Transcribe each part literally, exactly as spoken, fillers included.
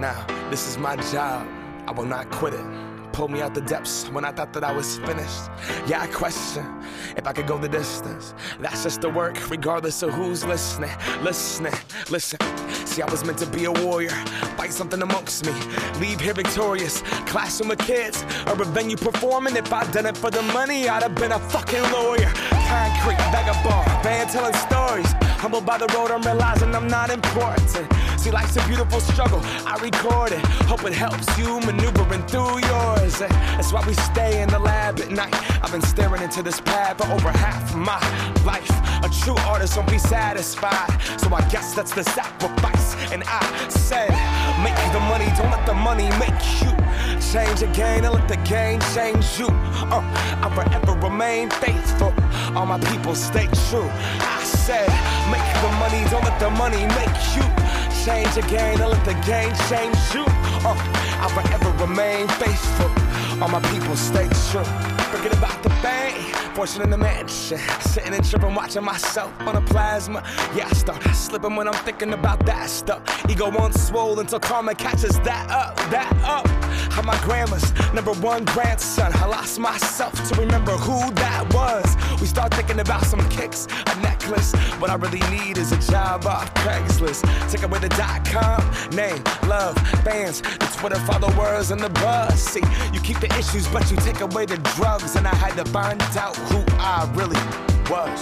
Now, this is my job, I will not quit it. Pulled me out the depths when I thought that I was finished. Yeah, I question if I could go the distance. That's just the work, regardless of who's listening. Listening, listen. See, I was meant to be a warrior, fight something amongst me, leave here victorious, clashing with kids, or a venue performing. If I'd done it for the money, I'd have been a fucking lawyer. Concrete, vagabond, band telling stories. Humbled by the road, I'm realizing I'm not important. See, life's a beautiful struggle, I record it. Hope it helps you maneuvering through yours. That's why we stay in the lab at night. I've been staring into this pad for over half my life. A true artist won't be satisfied, so I guess that's the sacrifice. And I said, make the money, don't let the money make you. Change the game and let the game change you. uh, I'll forever remain faithful, all my people stay true. I said, make the money, don't let the money make you. Change the game and let the game change you. uh, I'll forever remain faithful, all my people stay true. Forget about the fame, fortune in the mansion, sitting and tripping, watching myself on a plasma. Yeah, I start slipping when I'm thinking about that stuff. Ego won't swole until karma catches that up, that up. I'm my grandma's number one grandson. I lost myself to remember who that was. We start thinking about some kicks, a necklace. What I really need is a job off Craigslist. Take away the dot com, name, love, fans, the Twitter followers, and the buzz. See, you keep the issues, but you take away the drugs. And I had to find out who I really was,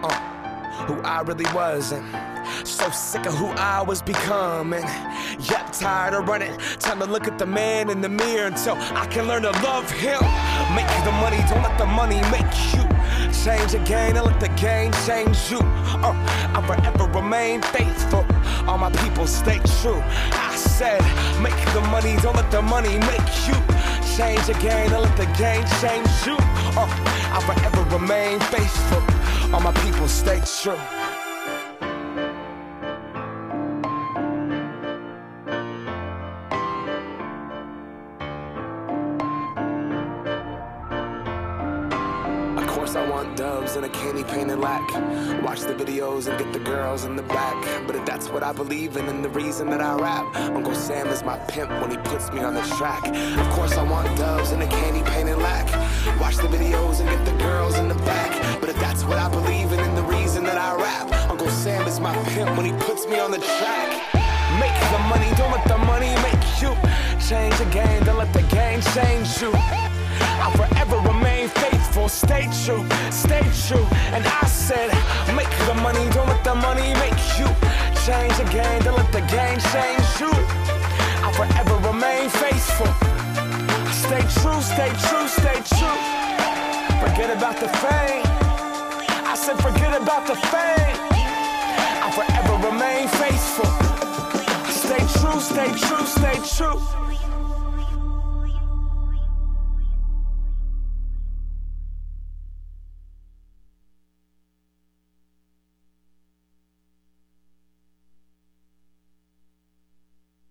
uh, who I really was. And so sick of who I was becoming. Yep, tired of running. Time to look at the man in the mirror until I can learn to love him. Make the money, don't let the money make you. Change the game and let the game change you. uh, I'll forever remain faithful, all my people stay true. I said, make the money, don't let the money make you. Change the game and let the game change you. uh, I'll forever remain faithful, all my people stay true. I want doves and a candy painted lack. Watch the videos and get the girls in the back. But if that's what I believe in and the reason that I rap, Uncle Sam is my pimp when he puts me on the track. Of course I want doves and a candy painted lack. Watch the videos and get the girls in the back. But if that's what I believe in and the reason that I rap, Uncle Sam is my pimp when he puts me on the track. Make the money, don't let the money make you. Change the game, don't let the game change you. I'll forever remain faithful, stay true, stay true. And I said, make the money, don't let the money make you. Change the game, don't let the game change you. I'll forever remain faithful. Stay true, stay true, stay true. Forget about the fame. I said forget about the fame. I'll forever remain faithful. Stay true, stay true, stay true.